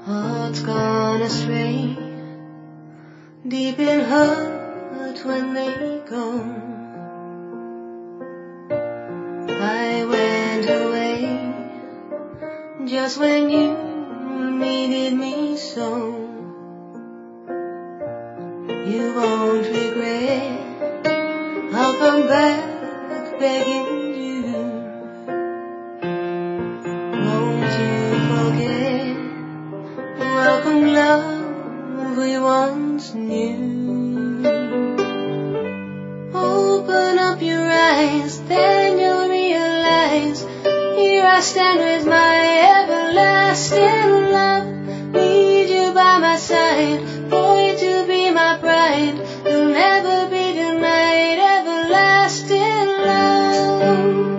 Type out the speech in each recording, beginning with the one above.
Hearts gone astray, deep in hurt when they go. I went away just when you needed me so. You won't regret, I'll come back begging you. Won't you forget, welcome love we once knew. Open up your eyes, then you'll realize, here I stand with my everlasting love. Need you by my side, for you to be my bride. You'll never be denied everlasting love.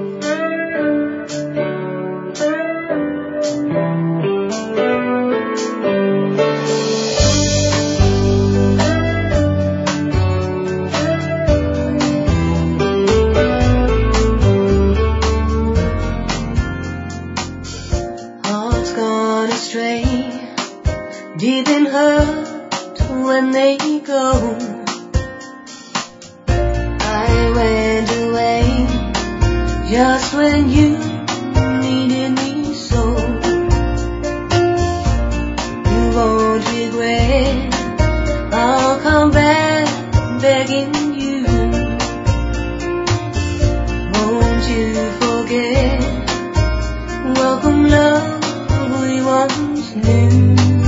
Hearts gone astray, deep in hurt when they go. I went away just when you needed me so. You won't regret, I'll come back begging you. Won't you forget, welcome love we once knew.